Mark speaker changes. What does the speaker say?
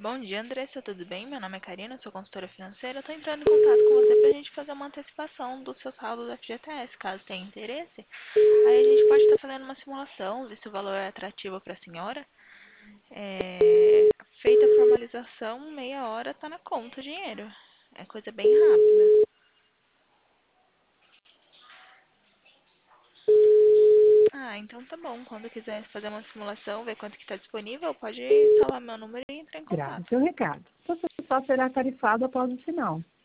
Speaker 1: Bom dia, Andressa, tudo bem? Meu nome é Karina, sou consultora financeira. Eu tô entrando em contato com você para a gente fazer uma antecipação do seu saldo do FGTS, caso tenha interesse. Aí a gente pode estar fazendo uma simulação, ver se o valor é atrativo para a senhora. Feita a formalização, meia hora tá na conta o dinheiro. É coisa bem rápida. Ah, então tá bom. Quando quiser fazer uma simulação, ver quanto que está disponível, pode salvar meu número e entrar em
Speaker 2: Grave
Speaker 1: contato.
Speaker 2: seu recado. Você só será tarifado após o sinal.